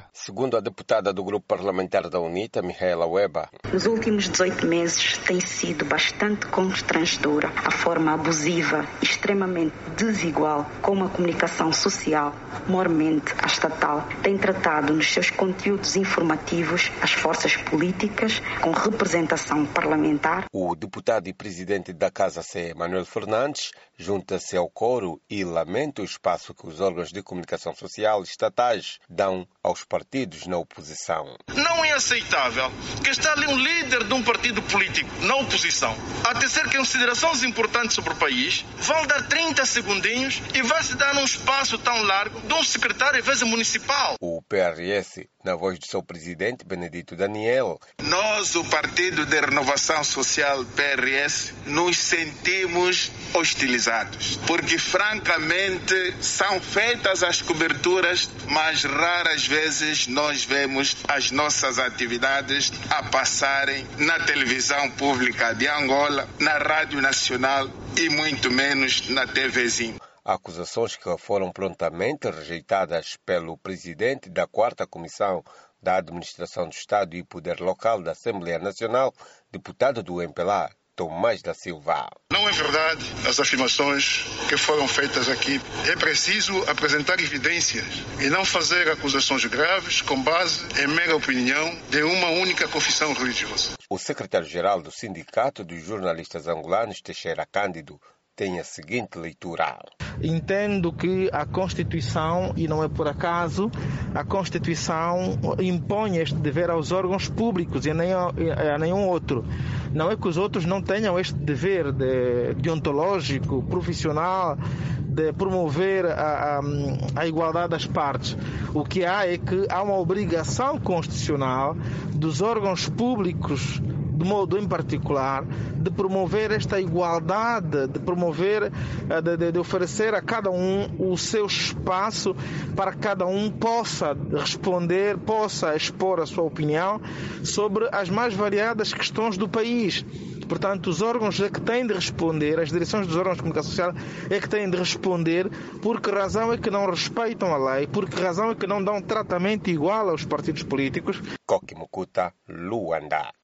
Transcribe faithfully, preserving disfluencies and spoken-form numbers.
Segundo a deputada do Grupo Parlamentar da UNITA, Micaela Weber, nos últimos dezoito meses tem sido bastante constrangedora a forma abusiva e extremamente desigual como a comunicação social, maiormente a estatal, tem tratado nos seus conteúdos informativos as forças políticas com representação parlamentar. O deputado e presidente da Casa C, Manuel Fernandes, junta-se ao coro e lamenta o espaço que os órgãos de comunicação social estatais dão aos partidos na oposição. Não é aceitável que está ali um líder de um partido político na oposição a tecer considerações importantes sobre o país, vão dar trinta segundinhos e vai se dar um espaço tão largo de um secretário, às vezes, municipal. O P R S, na voz do seu presidente, Benedito Daniel. Nós, o Partido de Renovação Social, P R S, nos sentimos hostilizados, porque, francamente, são feitas as coberturas, mas raras vezes nós vemos as nossas atividades a passarem na televisão pública de Angola, na Rádio Nacional e muito menos na TVzinho. Acusações que foram prontamente rejeitadas pelo presidente da quarta Comissão da Administração do Estado e Poder Local da Assembleia Nacional, deputado do M P L A, Tomás da Silva. Não é verdade as afirmações que foram feitas aqui. É preciso apresentar evidências e não fazer acusações graves com base em mera opinião de uma única confissão religiosa. O secretário-geral do Sindicato dos Jornalistas Angolanos, Teixeira Cândido, tem a seguinte leitura. Entendo que a Constituição, e não é por acaso, a Constituição impõe este dever aos órgãos públicos e a nenhum, a nenhum outro. Não é que os outros não tenham este dever de, deontológico, profissional, de promover a, a, a igualdade das partes. O que há é que há uma obrigação constitucional dos órgãos públicos, de modo em particular, de promover esta igualdade, de promover, de, de oferecer a cada um o seu espaço para que cada um possa responder, possa expor a sua opinião sobre as mais variadas questões do país. Portanto, os órgãos é que têm de responder, as direções dos órgãos de comunicação social é que têm de responder por que razão é que não respeitam a lei, por que razão é que não dão tratamento igual aos partidos políticos. Coque Mucuta, Luanda.